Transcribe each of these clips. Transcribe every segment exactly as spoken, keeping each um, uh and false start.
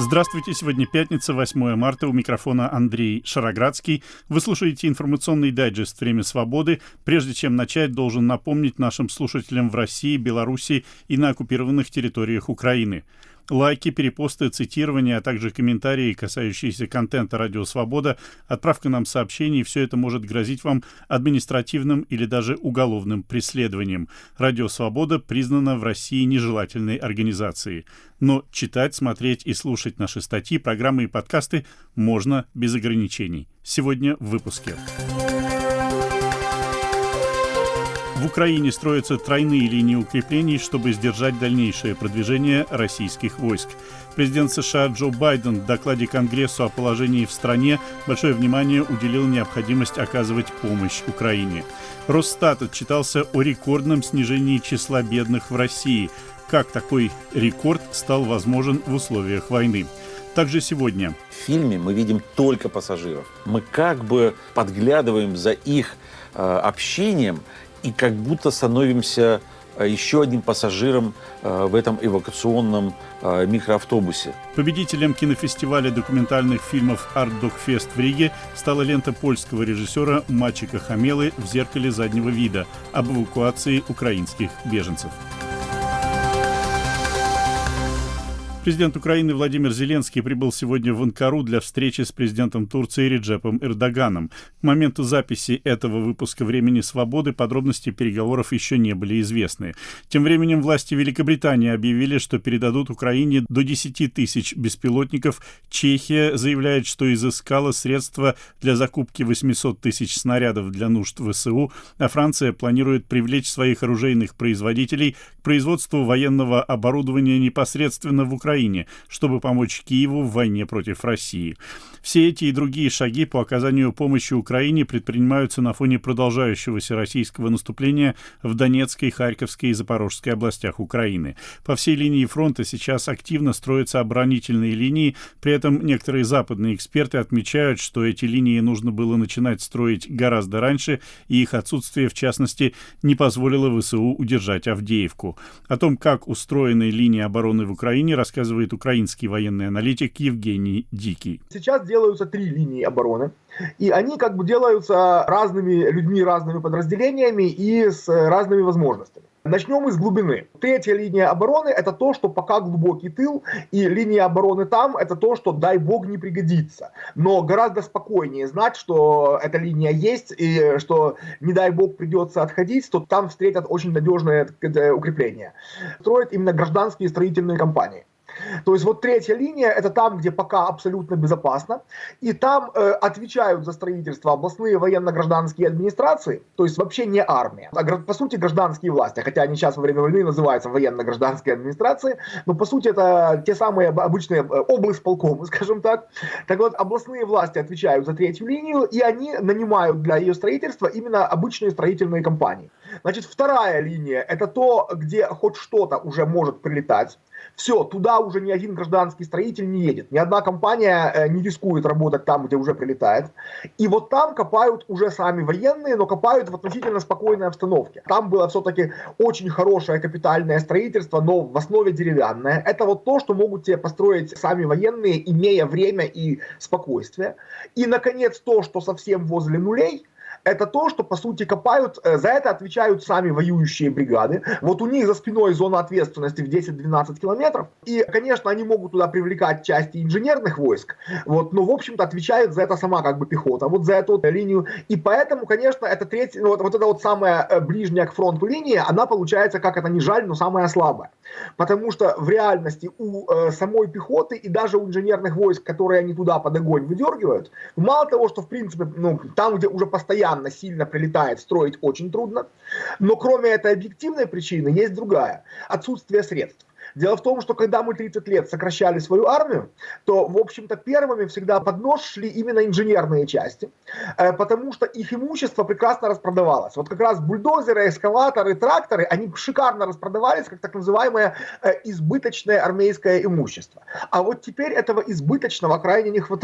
Здравствуйте, сегодня пятница, восьмое марта, у микрофона Андрей Шароградский. Вы слушаете информационный дайджест «Время свободы». Прежде чем начать, должен напомнить нашим слушателям в России, Беларуси и на оккупированных территориях Украины. Лайки, перепосты, цитирования, а также комментарии, касающиеся контента «Радио Свобода», отправка нам сообщений — все это может грозить вам административным или даже уголовным преследованием. «Радио Свобода» признана в России нежелательной организацией. Но читать, смотреть и слушать наши статьи, программы и подкасты можно без ограничений. Сегодня в выпуске. В Украине строятся тройные линии укреплений, чтобы сдержать дальнейшее продвижение российских войск. Президент США Джо Байден в докладе Конгрессу о положении в стране большое внимание уделил необходимость оказывать помощь Украине. Росстат отчитался о рекордном снижении числа бедных в России. Как такой рекорд стал возможен в условиях войны? Также сегодня. В фильме мы видим только пассажиров. Мы как бы подглядываем за их э, общением и как будто становимся еще одним пассажиром э, в этом эвакуационном э, микроавтобусе. Победителем кинофестиваля документальных фильмов «Арт-Докфест» в Риге стала лента польского режиссера Мачика Хамелы «В зеркале заднего вида» об эвакуации украинских беженцев. Президент Украины Владимир Зеленский прибыл сегодня в Анкару для встречи с президентом Турции Реджепом Эрдоганом. К моменту записи этого выпуска «Времени свободы» подробности переговоров еще не были известны. Тем временем власти Великобритании объявили, что передадут Украине до десяти тысяч беспилотников. Чехия заявляет, что изыскала средства для закупки восьмисот тысяч снарядов для нужд ВСУ, а Франция планирует привлечь своих оружейных производителей к производству военного оборудования непосредственно в Украине, чтобы помочь Киеву в войне против России. Все эти и другие шаги по оказанию помощи Украине предпринимаются на фоне продолжающегося российского наступления в Донецкой, Харьковской и Запорожской областях Украины. По всей линии фронта сейчас активно строятся оборонительные линии, при этом некоторые западные эксперты отмечают, что эти линии нужно было начинать строить гораздо раньше, и их отсутствие, в частности, не позволило ВСУ удержать Авдеевку. О том, как устроены линии обороны в Украине, рассказывает рассказывает украинский военный аналитик Евгений Дикий. Сейчас делаются три линии обороны, и они как бы делаются разными людьми, разными подразделениями и с разными возможностями. Начнем из глубины. Третья линия обороны — это то, что пока глубокий тыл, и линия обороны там — это то, что, дай бог, не пригодится. Но гораздо спокойнее знать, что эта линия есть, и что, не дай бог, придется отходить, то там встретят очень надежное укрепление. Строят именно гражданские строительные компании. То есть вот третья линия — это там, где пока абсолютно безопасно, и там э, отвечают за строительство областные военно-гражданские администрации, то есть вообще не армия, а по сути гражданские власти, хотя они сейчас во время войны называются военно-гражданские администрации, но по сути это те самые обычные облсполкомы, скажем так. Так вот, областные власти отвечают за третью линию, и они нанимают для ее строительства именно обычные строительные компании. Значит, вторая линия — это то, где хоть что-то уже может прилетать. Все, туда уже ни один гражданский строитель не едет. Ни одна компания не рискует работать там, где уже прилетает. И вот там копают уже сами военные, но копают в относительно спокойной обстановке. Там было все-таки очень хорошее капитальное строительство, но в основе деревянное. Это вот то, что могут тебе построить сами военные, имея время и спокойствие. И, наконец, то, что совсем возле нулей, это то, что, по сути, копают, за это отвечают сами воюющие бригады. Вот у них за спиной зона ответственности в десять-двенадцать километров. И, конечно, они могут туда привлекать части инженерных войск, вот, но, в общем-то, отвечает за это сама как бы пехота, вот за эту вот линию. И поэтому, конечно, это третья, ну, вот, вот эта вот самая ближняя к фронту линия, она получается, как это ни жаль, но самая слабая. Потому что в реальности у э, самой пехоты и даже у инженерных войск, которые они туда под огонь выдергивают, мало того, что, в принципе, ну, там, где уже постоянно сильно прилетает, строить очень трудно. Но кроме этой объективной причины есть другая. Отсутствие средств. Дело в том, что когда мы тридцать лет сокращали свою армию, то, в общем-то, первыми всегда под нож шли именно инженерные части, потому что их имущество прекрасно распродавалось. Вот как раз бульдозеры, эскаваторы, тракторы, они шикарно распродавались как так называемое избыточное армейское имущество. А вот теперь этого избыточного крайне не хватает.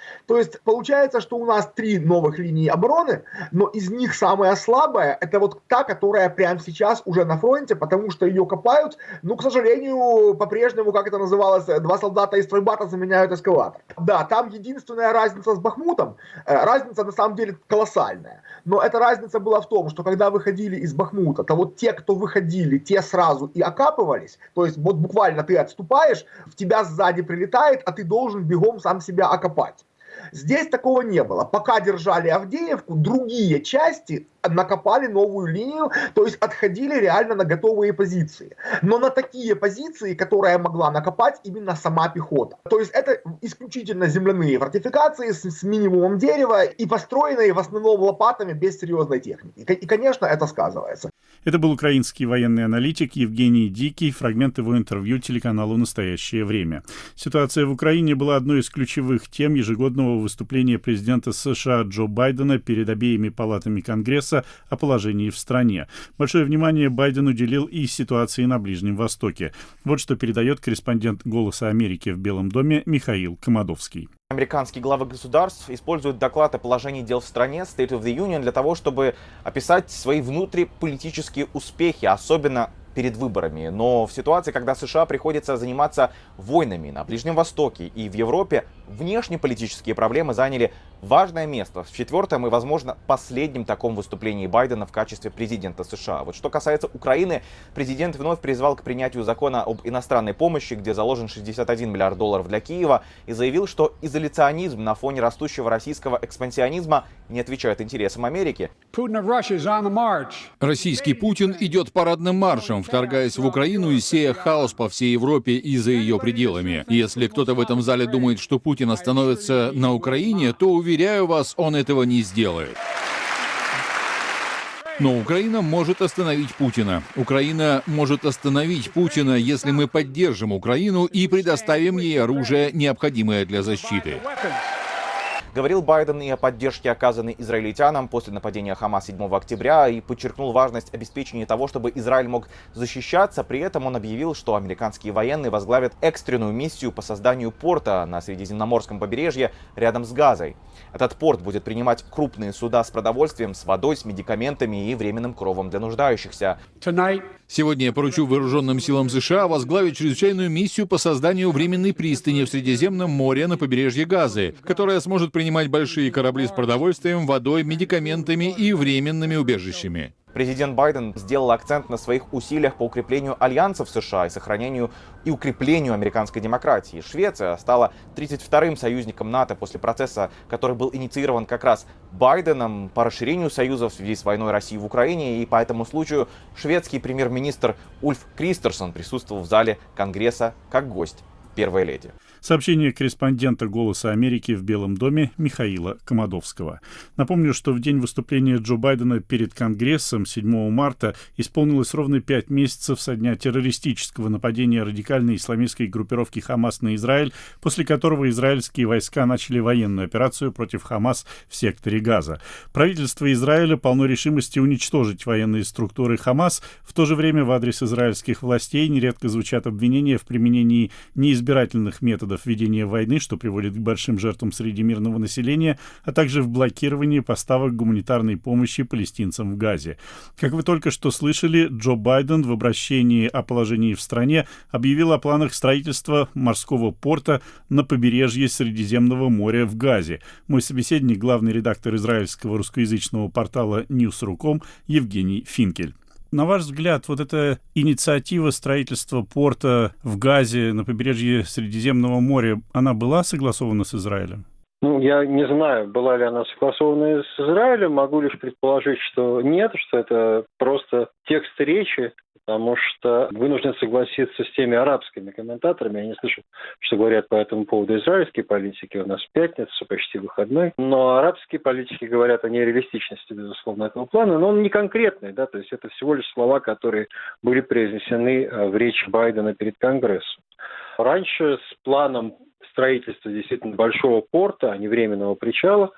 То есть получается, что у нас три новых линии обороны, но из них самая слабая – это вот та, которая прямо сейчас уже на фронте, потому что ее копают. Ну, к сожалению, по-прежнему, как это называлось, два солдата из стройбата заменяют эскалатор. Да, там единственная разница с Бахмутом, разница на самом деле колоссальная. Но эта разница была в том, что когда выходили из Бахмута, то вот те, кто выходили, те сразу и окапывались. То есть вот буквально ты отступаешь, в тебя сзади прилетает, а ты должен бегом сам себя окопать. Здесь такого не было. Пока держали Авдеевку, другие части накопали новую линию, то есть отходили реально на готовые позиции. Но на такие позиции, которые могла накопать именно сама пехота. То есть это исключительно земляные фортификации с, с минимумом дерева и построенные в основном лопатами без серьезной техники. И, и, конечно, это сказывается. Это был украинский военный аналитик Евгений Дикий, фрагмент его интервью телеканалу «Настоящее время». Ситуация в Украине была одной из ключевых тем ежегодного выступления президента США Джо Байдена перед обеими палатами Конгресса о положении в стране. Большое внимание Байден уделил и ситуации на Ближнем Востоке. Вот что передает корреспондент «Голоса Америки» в Белом доме Михаил Комадовский. Американские главы государств используют доклад о положении дел в стране State of the Union для того, чтобы описать свои внутриполитические успехи, особенно перед выборами. Но в ситуации, когда США приходится заниматься войнами на Ближнем Востоке и в Европе, внешнеполитические проблемы заняли важное место в четвертом и, возможно, последнем таком выступлении Байдена в качестве президента США. Вот что касается Украины, президент вновь призвал к принятию закона об иностранной помощи, где заложен шестьдесят один миллиард долларов для Киева, и заявил, что изоляционизм на фоне растущего российского экспансионизма не отвечает интересам Америки. Российский Путин идет парадным маршем, вторгаясь в Украину и сея хаос по всей Европе и за ее пределами. Если кто-то в этом зале думает, что Путин остановится на Украине, то, уверяю вас, он этого не сделает. Но Украина может остановить Путина. Украина может остановить Путина, если мы поддержим Украину и предоставим ей оружие, необходимое для защиты. Говорил Байден и о поддержке, оказанной израильтянам после нападения Хамас седьмого октября, и подчеркнул важность обеспечения того, чтобы Израиль мог защищаться. При этом он объявил, что американские военные возглавят экстренную миссию по созданию порта на Средиземноморском побережье рядом с Газой. Этот порт будет принимать крупные суда с продовольствием, с водой, с медикаментами и временным кровом для нуждающихся. Сегодня я поручу вооруженным силам США возглавить чрезвычайную миссию по созданию временной пристани в Средиземном море на побережье Газы, которая сможет принимать большие корабли с продовольствием, водой, медикаментами и временными убежищами. Президент Байден сделал акцент на своих усилиях по укреплению альянсов США и сохранению и укреплению американской демократии. Швеция стала тридцать вторым союзником НАТО после процесса, который был инициирован как раз Байденом по расширению союза в связи с войной России в Украине. И по этому случаю шведский премьер-министр Ульф Кристерсон присутствовал в зале Конгресса как гость первой леди. Сообщение корреспондента «Голоса Америки» в Белом доме Михаила Комадовского. Напомню, что в день выступления Джо Байдена перед Конгрессом седьмого марта исполнилось ровно пять месяцев со дня террористического нападения радикальной исламистской группировки «Хамас» на Израиль, после которого израильские войска начали военную операцию против «Хамас» в секторе Газа. Правительство Израиля полно решимости уничтожить военные структуры «Хамас». В то же время в адрес израильских властей нередко звучат обвинения в применении неизбирательных методов ведения войны, что приводит к большим жертвам среди мирного населения, а также в блокировании поставок гуманитарной помощи палестинцам в Газе. Как вы только что слышали, Джо Байден в обращении о положении в стране объявил о планах строительства морского порта на побережье Средиземного моря в Газе. Мой собеседник, главный редактор израильского русскоязычного портала Newsru точка com Евгений Финкель. На ваш взгляд, вот эта инициатива строительства порта в Газе на побережье Средиземного моря, она была согласована с Израилем? Ну, я не знаю, была ли она согласована с Израилем, могу лишь предположить, что нет, что это просто текст речи, потому что вынужден согласиться с теми арабскими комментаторами. Я не слышу, что говорят по этому поводу израильские политики. У нас пятница, почти выходной. Но арабские политики говорят о нереалистичности, безусловно, этого плана. Но он не конкретный, да, то есть это всего лишь слова, которые были произнесены в речи Байдена перед Конгрессом. Раньше с планом строительства действительно большого порта, а не временного причала,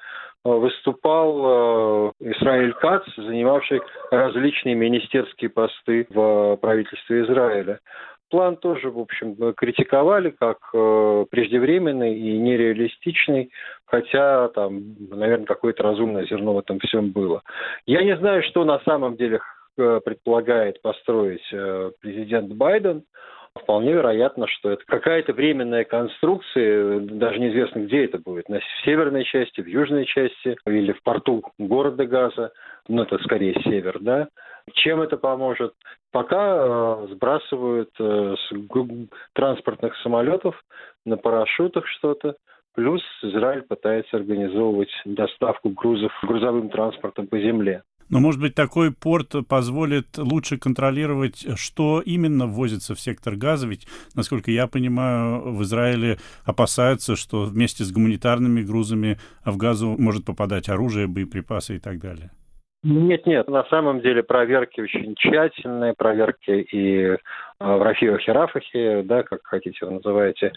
выступал Исраэль Кац, занимавший различные министерские посты в правительстве Израиля. план тоже, в общем, критиковали как э, преждевременный и нереалистичный, хотя там, наверное, какое-то разумное зерно в этом всем было. Я не знаю, что на самом деле э, предполагает построить э, президент Байден. Вполне вероятно, что это какая-то временная конструкция, даже неизвестно, где это будет, на северной части, в южной части или в порту города Газа, ну это скорее север, да. Чем это поможет? Пока э, сбрасывают э, с г- транспортных самолетов на парашютах что-то, плюс Израиль пытается организовывать доставку грузов грузовым транспортом по земле. Но, может быть, такой порт позволит лучше контролировать, что именно ввозится в сектор Газа, ведь, насколько я понимаю, в Израиле опасаются, что вместе с гуманитарными грузами в Газу может попадать оружие, боеприпасы и так далее. Нет-нет, на самом деле проверки очень тщательные, проверки и в Рафихе, Рафахе, да, как хотите вы называете,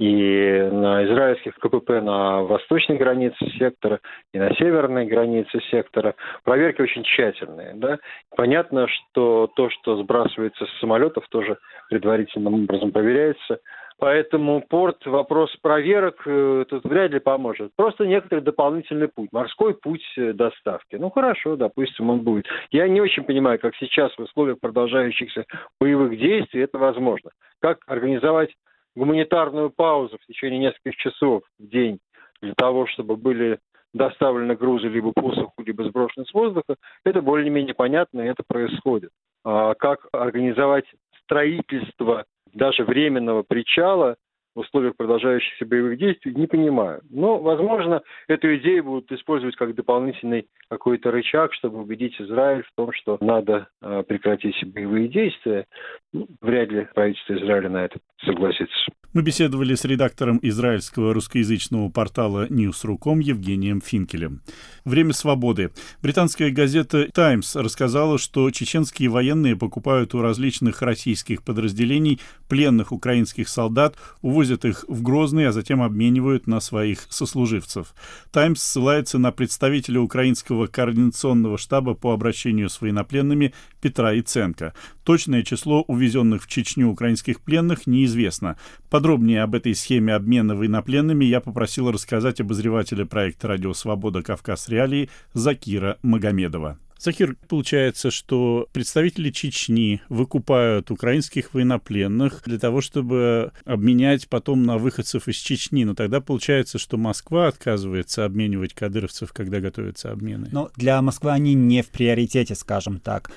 и на израильских КПП на восточной границе сектора, и на северной границе сектора. Проверки очень тщательные, да. Понятно, что то, что сбрасывается с самолетов, тоже предварительным образом проверяется. Поэтому порт, вопрос проверок э, тут вряд ли поможет. Просто некоторый дополнительный путь, морской путь доставки. Ну хорошо, допустим, он будет. Я не очень понимаю, как сейчас в условиях продолжающихся боевых действий это возможно. Как организовать гуманитарную паузу в течение нескольких часов в день для того, чтобы были доставлены грузы либо по суху, либо сброшены с воздуха, это более-менее понятно, и это происходит. А как организовать строительство даже временного причала в условиях продолжающихся боевых действий, не понимаю. Но, возможно, эту идею будут использовать как дополнительный какой-то рычаг, чтобы убедить Израиль в том, что надо э, прекратить боевые действия. Ну, вряд ли правительство Израиля на это согласится. Мы беседовали с редактором израильского русскоязычного портала ньюс точка ру точка ком Евгением Финкелем. Время свободы. Британская газета «Таймс» рассказала, что чеченские военные покупают у различных российских подразделений пленных украинских солдат, увозят их в Грозный, а затем обменивают на своих сослуживцев. «Таймс» ссылается на представителя украинского координационного штаба по обращению с военнопленными Петра Иценко. Точное число увезенных в Чечню украинских пленных неизвестно. Подробнее об этой схеме обмена военнопленными я попросил рассказать обозревателя проекта «Радио Свобода. Кавказ. Реалии» Закира Магомедова. Закир, получается, что представители Чечни выкупают украинских военнопленных для того, чтобы обменять потом на выходцев из Чечни. Но тогда получается, что Москва отказывается обменивать кадыровцев, когда готовятся обмены. Ну, для Москвы они не в приоритете, скажем так.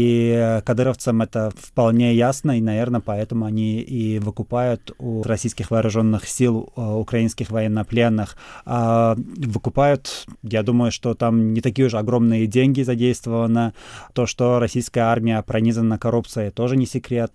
И кадыровцам это вполне ясно, и, наверное, поэтому они и выкупают у российских вооруженных сил украинских военнопленных. А выкупают, я думаю, что там не такие уж огромные деньги задействованы. То, что российская армия пронизана коррупцией, тоже не секрет.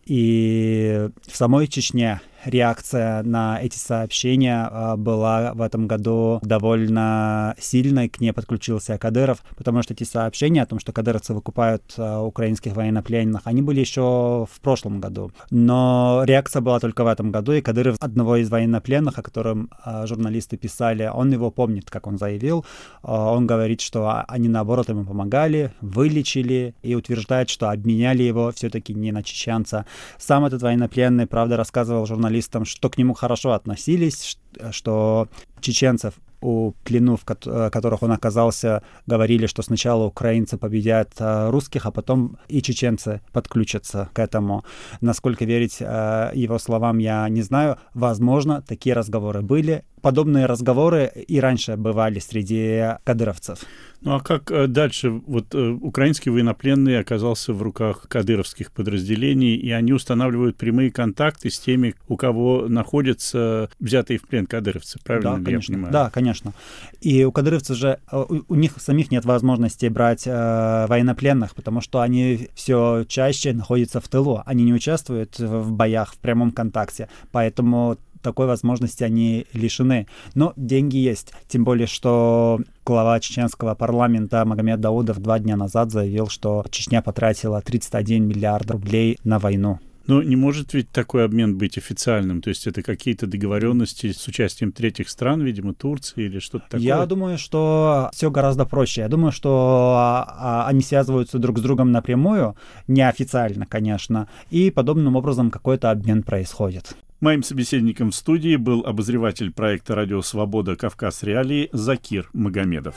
И в самой Чечне реакция на эти сообщения была в этом году довольно сильной, к ней подключился Кадыров, потому что эти сообщения о том, что кадыровцы выкупают украинских военнопленных, они были еще в прошлом году. Но реакция была только в этом году, и Кадыров, одного из военнопленных, о котором журналисты писали, он его помнит, как он заявил. Он говорит, что они, наоборот, ему помогали, вылечили, и утверждает, что обменяли его все-таки не на чеченца. Сам этот военнопленный, правда, рассказывал журналистам, что к нему хорошо относились, что чеченцев, у плену, в которых он оказался, говорили, что сначала украинцы победят русских, а потом и чеченцы подключатся к этому. Насколько верить его словам, я не знаю. Возможно, такие разговоры были. Подобные разговоры и раньше бывали среди кадыровцев. Ну а как дальше? Вот э, украинский военнопленный оказался в руках кадыровских подразделений, и они устанавливают прямые контакты с теми, у кого находятся взятые в плен кадыровцы. Правильно да, ли конечно. я понимаю? Да, конечно. И у кадыровцев же, у, у них самих нет возможности брать э, военнопленных, потому что они все чаще находятся в тылу. Они не участвуют в боях, в прямом контакте. Поэтому такой возможности они лишены. Но деньги есть. Тем более, что глава чеченского парламента Магомед Даудов два дня назад заявил, что Чечня потратила тридцать один миллиард рублей на войну. Но не может ведь такой обмен быть официальным? То есть это какие-то договоренности с участием третьих стран, видимо, Турции или что-то такое? Я думаю, что все гораздо проще. Я думаю, что а, они связываются друг с другом напрямую, неофициально, конечно, и подобным образом какой-то обмен происходит. Моим собеседником в студии был обозреватель проекта «Радио Свобода. Кавказ. Реалии» Закир Магомедов.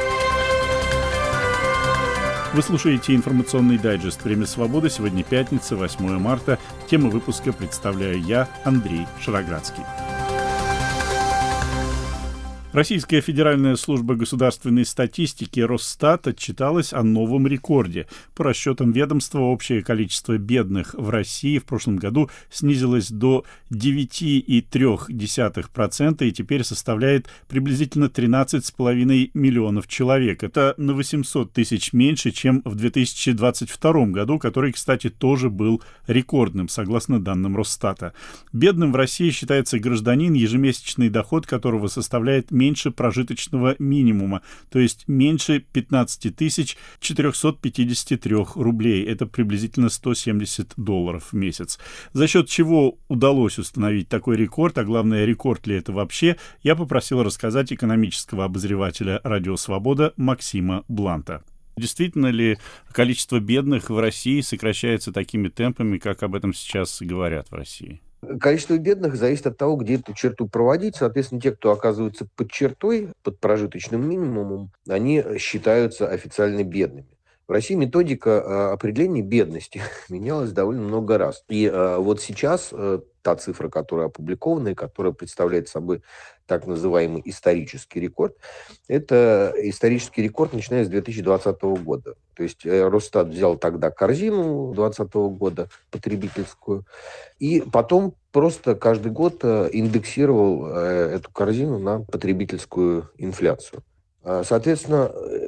Вы слушаете информационный дайджест «Время свободы». Сегодня пятница, восьмое марта. Тему выпуска представляю я, Андрей Шароградский. Российская Федеральная служба государственной статистики Росстат отчиталась о новом рекорде. По расчетам ведомства, общее количество бедных в России в прошлом году снизилось до девять целых три десятых процента и теперь составляет приблизительно тринадцать с половиной миллионов человек. Это на восемьсот тысяч меньше, чем в две тысячи двадцать втором году, который, кстати, тоже был рекордным, согласно данным Росстата. Бедным в России считается гражданин, ежемесячный доход которого составляет меньше меньше прожиточного минимума, то есть меньше пятнадцать тысяч четыреста пятьдесят три рублей. Это приблизительно сто семьдесят долларов в месяц. За счет чего удалось установить такой рекорд, а главное, рекорд ли это вообще, я попросил рассказать экономического обозревателя «Радио Свобода» Максима Бланта. Действительно ли количество бедных в России сокращается такими темпами, как об этом сейчас говорят в России? Количество бедных зависит от того, где эту черту проводить. Соответственно, те, кто оказывается под чертой, под прожиточным минимумом, они считаются официально бедными. В России методика определения бедности менялась довольно много раз. И вот сейчас та цифра, которая опубликована и которая представляет собой так называемый исторический рекорд, это исторический рекорд, начиная с две тысячи двадцатого года. То есть Росстат взял тогда корзину двадцатого года, потребительскую, и потом просто каждый год индексировал эту корзину на потребительскую инфляцию. Соответственно,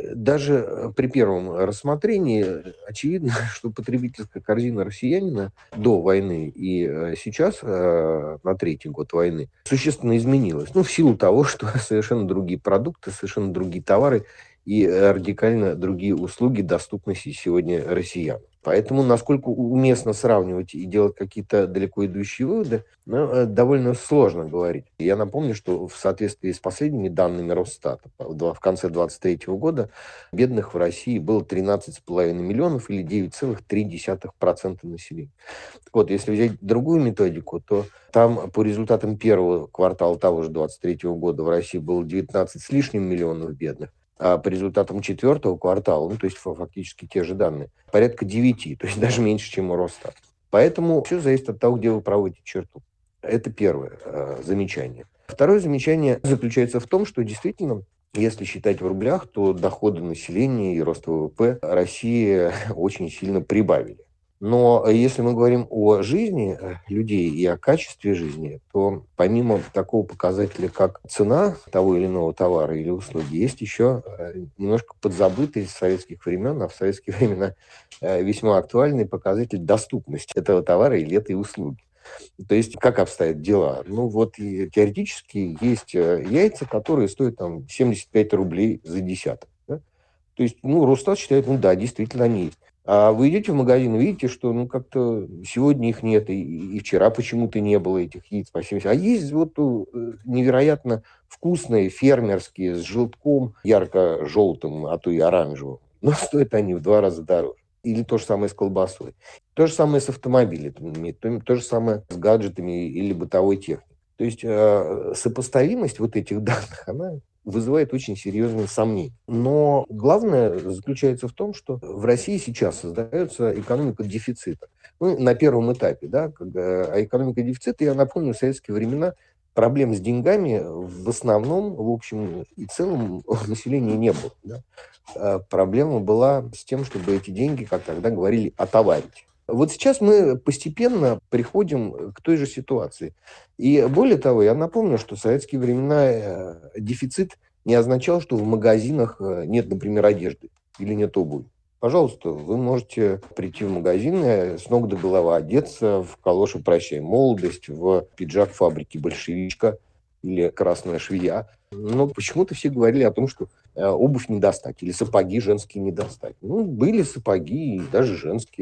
даже при первом рассмотрении очевидно, что потребительская корзина россиянина до войны и сейчас, на третий год войны, существенно изменилась. Ну, в силу того, что совершенно другие продукты, совершенно другие товары и радикально другие услуги доступны сегодня россиянам. Поэтому, насколько уместно сравнивать и делать какие-то далеко идущие выводы, ну, довольно сложно говорить. Я напомню, что в соответствии с последними данными Росстата в конце двадцать третьего года бедных в России было тринадцать с половиной миллионов или девять целых три десятых процента населения. Так вот, если взять другую методику, то там по результатам первого квартала того же двадцать третьего года в России было девятнадцать с лишним миллионов бедных. А по результатам четвертого квартала, ну, то есть фактически те же данные, порядка девяти, то есть даже меньше, чем у Росстата. Поэтому все зависит от того, где вы проводите черту. Это первое э, замечание. Второе замечание заключается в том, что действительно, если считать в рублях, то доходы населения и рост ВВП России очень сильно прибавили. Но если мы говорим о жизни людей и о качестве жизни, то помимо такого показателя, как цена того или иного товара или услуги, есть еще немножко подзабытый с советских времен, а в советские времена весьма актуальный показатель доступности этого товара или этой услуги. То есть, как обстоят дела? Ну, вот и теоретически есть яйца, которые стоят там семьдесят пять рублей за десяток. Да? То есть, ну, Росстат считает, ну да, действительно они есть. А вы идете в магазин и видите, что ну как-то сегодня их нет, и, и вчера почему-то не было этих яиц по семьдесят. А есть вот невероятно вкусные, фермерские, с желтком, ярко-желтым, а то и оранжевым. Но стоят они в два раза дороже. Или то же самое с колбасой. То же самое с автомобилями, то, то же самое с гаджетами или бытовой техникой. То есть э, сопоставимость вот этих данных, она вызывает очень серьезные сомнения. Но главное заключается в том, что в России сейчас создается экономика дефицита. Ну, на первом этапе, да, когда, а экономика дефицита, я напомню, в советские времена проблем с деньгами в основном, в общем и целом, у населения не было. Да. А проблема была с тем, чтобы эти деньги, как тогда говорили, отоварить. Вот сейчас мы постепенно приходим к той же ситуации. И более того, я напомню, что в советские времена дефицит не означал, что в магазинах нет, например, одежды или нет обуви. Пожалуйста, вы можете прийти в магазин, с ног до головы одеться в калоши «Прощай молодость», в пиджак фабрики «Большевичка» или «Красная швея». Но почему-то все говорили о том, что обувь не достать или сапоги женские не достать. Ну, были сапоги, и даже женские.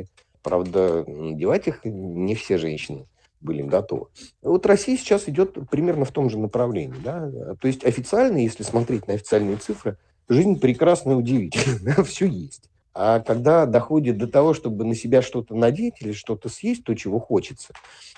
Правда, надевать их не все женщины были готовы. Вот Россия сейчас идет примерно в том же направлении. Да? То есть официально, если смотреть на официальные цифры, жизнь прекрасна и удивительна. Все есть. А когда доходит до того, чтобы на себя что-то надеть или что-то съесть, то, чего хочется,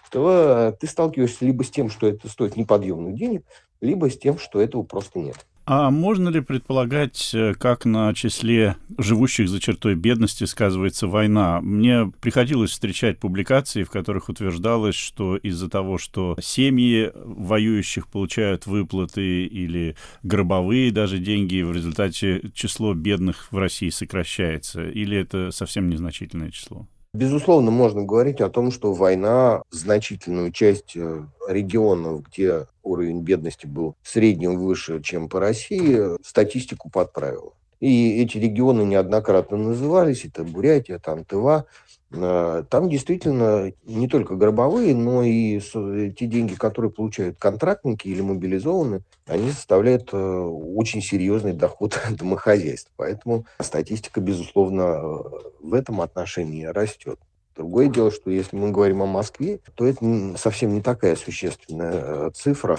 то ты сталкиваешься либо с тем, что это стоит неподъемных денег, либо с тем, что этого просто нет. А можно ли предполагать, как на числе живущих за чертой бедности сказывается война? Мне приходилось встречать публикации, в которых утверждалось, что из-за того, что семьи воюющих получают выплаты или гробовые даже деньги, в результате число бедных в России сокращается. Или это совсем незначительное число? Безусловно, можно говорить о том, что война значительную часть регионов, где уровень бедности был в среднем выше, чем по России, статистику подправила. И эти регионы неоднократно назывались, это Бурятия, там Тыва. Там действительно не только гробовые, но и те деньги, которые получают контрактники или мобилизованные, они составляют очень серьезный доход домохозяйств. Поэтому статистика, безусловно, в этом отношении растет. Другое дело, что если мы говорим о Москве, то это совсем не такая существенная цифра.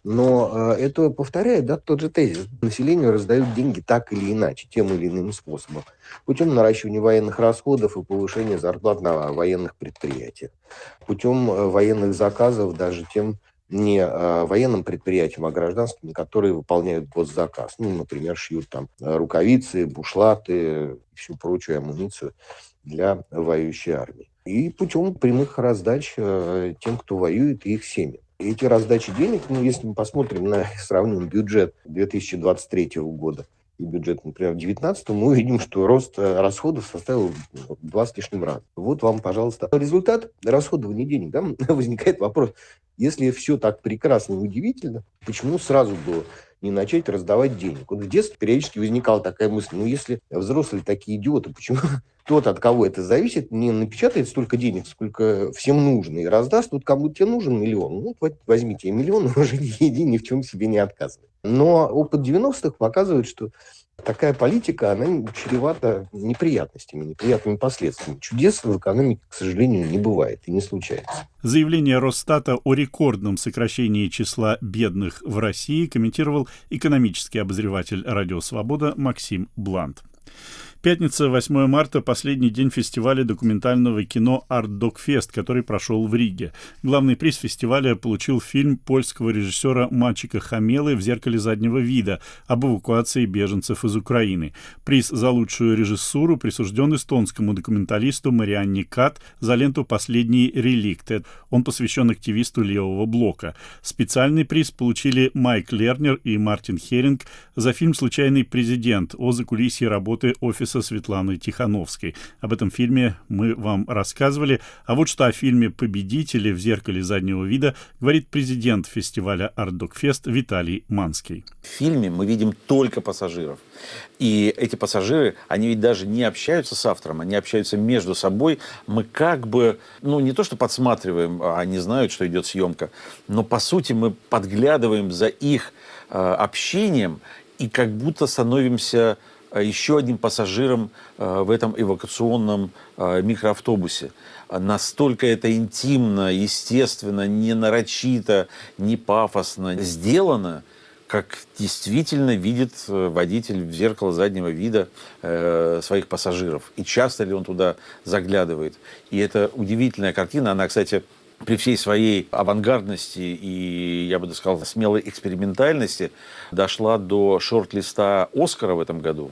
Но это повторяет, да, тот же тезис. Населению раздают деньги так или иначе, тем или иным способом. Путем наращивания военных расходов и повышения зарплат на военных предприятиях. Путем военных заказов даже тем не военным предприятиям, а гражданским, которые выполняют госзаказ. Ну, например, шьют там рукавицы, бушлаты и всю прочую амуницию для воюющей армии. И путем прямых раздач э, тем, кто воюет, и их семьям. И эти раздачи денег, ну, если мы посмотрим на сравним бюджет две тысячи двадцать третьего года и бюджет, например, две тысячи девятнадцатого, мы увидим, что рост расходов составил два с лишним раза. Вот вам, пожалуйста, результат расходования денег. Да? Возникает вопрос, если все так прекрасно и удивительно, почему сразу было не начать раздавать денег? Вот в детстве периодически возникала такая мысль, ну, если взрослые такие идиоты, почему тот, от кого это зависит, не напечатает столько денег, сколько всем нужно, и раздаст, вот кому тебе нужен миллион, ну, возьмите миллион, уже иди, ни в чем себе не отказывай. Но опыт девяностых показывает, что такая политика, она чревата неприятностями, неприятными последствиями. Чудес в экономике, к сожалению, не бывает и не случается. Заявление Росстата о рекордном сокращении числа бедных в России комментировал экономический обозреватель «Радио Свобода» Максим Блант. Пятница, восьмое марта, последний день фестиваля документального кино «Артдокфест», который прошел в Риге. Главный приз фестиваля получил фильм польского режиссера Мачика Хамелы «В зеркале заднего вида» об эвакуации беженцев из Украины. Приз за лучшую режиссуру присужден эстонскому документалисту Марианне Кат за ленту «Последний реликт». Он посвящен активисту левого блока. Специальный приз получили Майк Лернер и Мартин Херинг за фильм «Случайный президент» о закулисье работы офиса Светланы Тихановской. Об этом фильме мы вам рассказывали. А вот что о фильме «Победители. В зеркале заднего вида» говорит президент фестиваля «Артдокфест» Виталий Манский. В фильме мы видим только пассажиров. И эти пассажиры, они ведь даже не общаются с автором, они общаются между собой. Мы как бы, ну не то что подсматриваем, а они знают, что идет съемка, но по сути мы подглядываем за их э, общением и как будто становимся еще одним пассажиром в этом эвакуационном микроавтобусе. Настолько это интимно, естественно, не нарочито, не пафосно сделано, как действительно видит водитель в зеркало заднего вида своих пассажиров. И часто ли он туда заглядывает. И это удивительная картина. Она, кстати, при всей своей авангардности и, я бы даже сказал, смелой экспериментальности дошла до шорт-листа «Оскара» в этом году.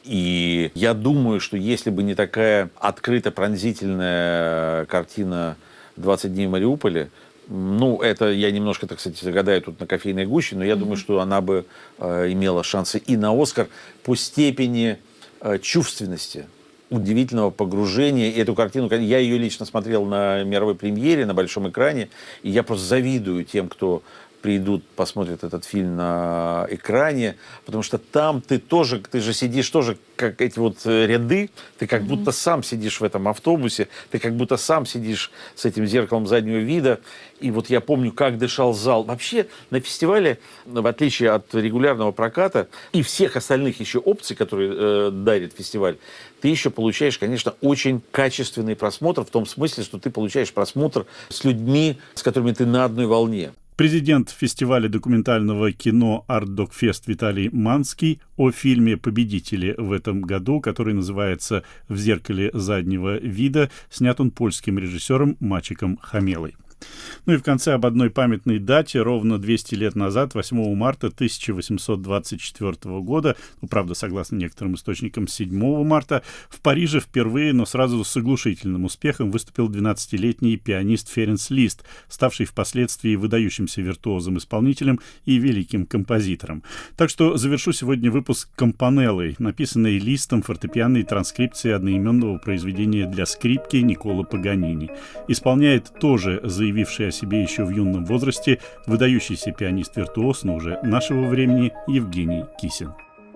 И я думаю, что если бы не такая открыто пронзительная картина «двадцать дней в Мариуполе», ну, это я немножко, так сказать, гадаю тут на кофейной гуще, но я mm-hmm. думаю, что она бы э, имела шансы и на «Оскар» по степени э, чувственности, удивительного погружения. И эту картину, я ее лично смотрел на мировой премьере, на большом экране, и я просто завидую тем, кто придут, посмотрят этот фильм на экране, потому что там ты тоже, ты же сидишь тоже, как эти вот ряды, ты как будто сам сидишь в этом автобусе, ты как будто сам сидишь с этим зеркалом заднего вида. И вот я помню, как дышал зал. Вообще на фестивале, в отличие от регулярного проката и всех остальных еще опций, которые э, дарит фестиваль, ты еще получаешь, конечно, очень качественный просмотр, в том смысле, что ты получаешь просмотр с людьми, с которыми ты на одной волне. Президент фестиваля документального кино «Артдокфест» Виталий Манский о фильме «Победители» в этом году, который называется «В зеркале заднего вида». Снят он польским режиссером Мачеком Хамелой. Ну и в конце об одной памятной дате. Ровно двести лет назад, восьмого марта тысяча восемьсот двадцать четвёртого года, ну, правда, согласно некоторым источникам, седьмого марта, в Париже впервые, но сразу с оглушительным успехом выступил двенадцатилетний пианист Ференц Лист, ставший впоследствии выдающимся виртуозом-исполнителем и великим композитором. Так что завершу сегодня выпуск «Компанеллой», написанной Листом фортепианной транскрипции одноименного произведения для скрипки Никколо Паганини. Исполняет тоже заявивший о себе еще в юном возрасте выдающийся пианист-виртуоз, но уже нашего времени, Евгений Кисин.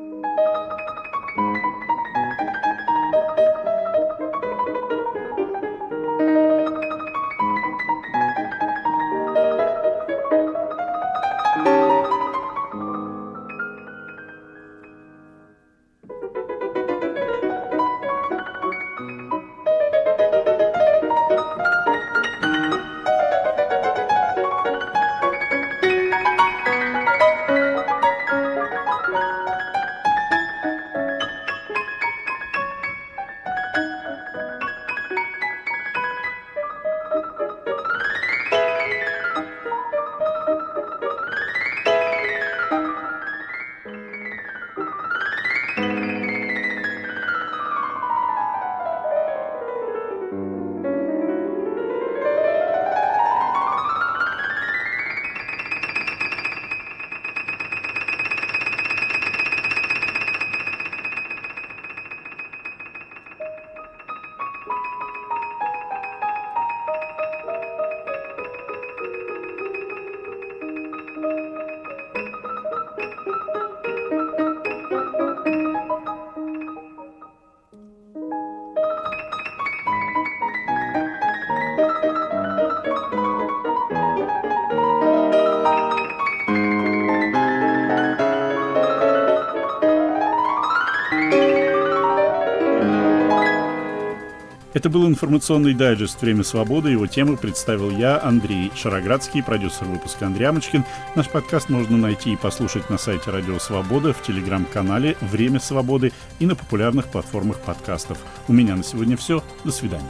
Это был информационный дайджест «Время свободы». Его темы представил я, Андрей Шароградский, продюсер выпуска Андрей Амочкин. Наш подкаст можно найти и послушать на сайте Радио Свобода, в телеграм-канале «Время свободы» и на популярных платформах подкастов. У меня на сегодня все. До свидания.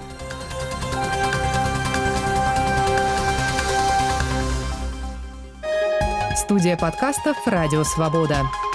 Студия подкастов «Радио Свобода».